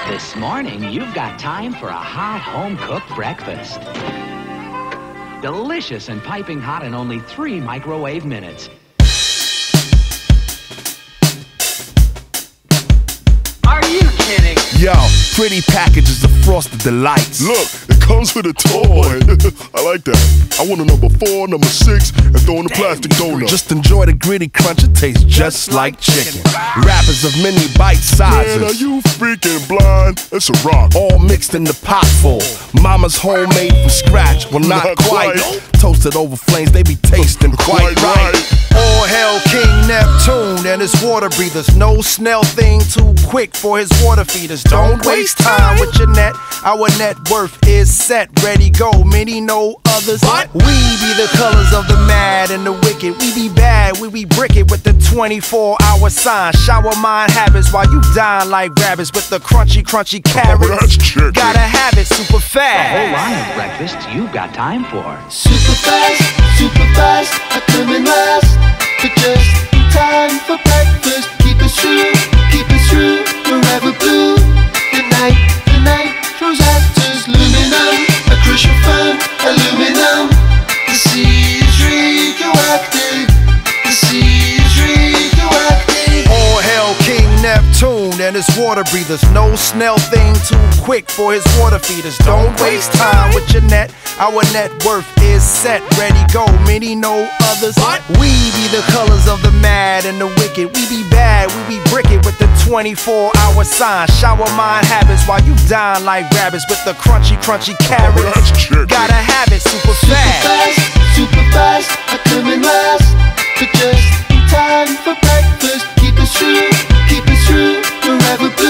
This morning, you've got time for a hot home-cooked breakfast. Delicious and piping hot in only 3 microwave minutes. Are you kidding? Yo, pretty packages of Frosted Delights. Look, it comes with a toy. I like that. I want a number 4, number 6, and throw in a plastic donut. Just enjoy the gritty crunch, it tastes just like chicken. Wrappers of mini bite sizes. Man, are you freaking blind? It's a rock. All mixed in the pot full. Mama's homemade from scratch. Well, not quite. Toasted over flames, they be tasting quite right. All hail King Neptune and his water breathers. No snail thing too quick for his water feeders. Don't waste time with your net. Our net worth is set, ready, go. Many know others. We be the colors of the mad and the wicked. We be bad, we brick it with the 24-hour sign. Shower mind habits while you dine like rabbits with the crunchy carrots. Oh, that's chicken. Gotta have it super fast. A whole line of breakfasts you've got time for. Super fast, I come in last, but just in time for breakfast. Keep it true, forever blue. The night throws out just aluminum, a crucial fun, aluminum. The sea is radioactive, the sea is radioactive. All hail King Neptune and his water breathers. No snail thing too quick for his water feeders. Don't waste time with your net. Our net worth is set, ready, go. Many know others. We be the colors of the mad and the wicked. We be bad, we brick it with the 24-hour sign. Shower mind habits while you dine like rabbits with the crunchy carrots. Oh, that's chicken. Gotta have it super fast. Super fast, I come in last, but just in time for breakfast. Keep it true, forever blue.